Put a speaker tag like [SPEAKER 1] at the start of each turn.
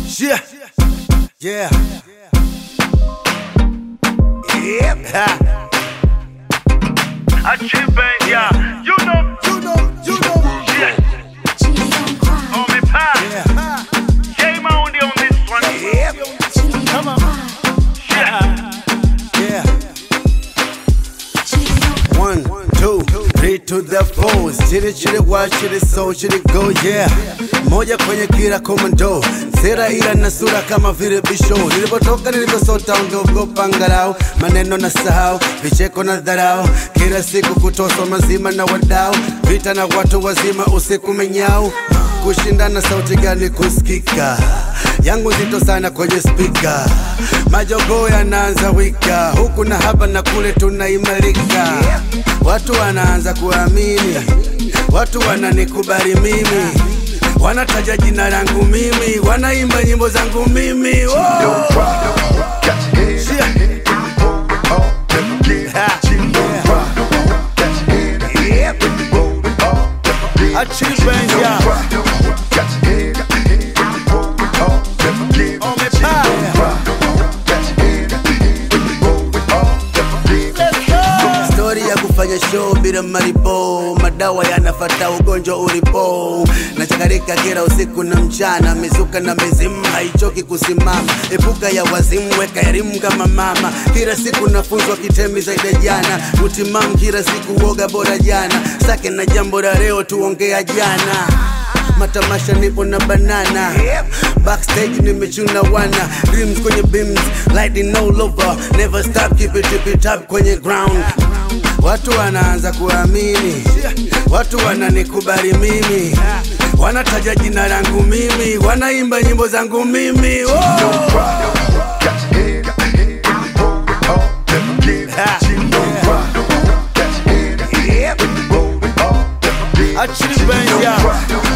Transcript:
[SPEAKER 1] Yeah. Yeah. Yep.
[SPEAKER 2] Achievement, yeah. You know. Yeah. On me pass.
[SPEAKER 1] Yeah.
[SPEAKER 2] Game on this one.
[SPEAKER 1] Yep. Come on.
[SPEAKER 2] Yeah.
[SPEAKER 1] Yeah. 1, 2, 3 to the 4. Chili watch, chili soul, chili go, yeah. Moja kwenye kila komando. Sera ila na sura kama vile bisho. Nilipotoka nilikosota ungeogopa angalau. Maneno na sahau, vicheko na dharau. Kila siku kutoswa mazima na wadau. Vita na watu wazima usiku menyau. Kushindana sauti gani kusikika. Yangu zito sana kwenye speaker. Majogo yanaanza wika. Huku na hapa na kule tunaimarika. Watu wanaanza kuamini. Watu wananikubali mimi. Wanataja jina langu mimi. Wanaimba nyimbo zangu mimi. Achievement, yeah. Story ya kufanya show bila maripo. Madawa yanafata ugonjwa ulipo. Nachakarika kila usiku na mchana. Mizuka na mizimu haichoki kusimama. Epuka ya wazimu, weka elimu kama mama. Kila siku nafunzwa kitemi zaidi jana. Utimamu kila siku woga bora jana. Sake na jambo la leo tuongea jana. Matamasha nipo na banana. Backstage nimechuna wana. Dreams kwenye beams, lightning all over. Never stop, keep it up kwenye ground. Watu wanaanza kuamini. Watu wananikubali mimi. Wanataja jina langu mimi. Wanaimba nyimbo zangu mimi. Achievement, yeah.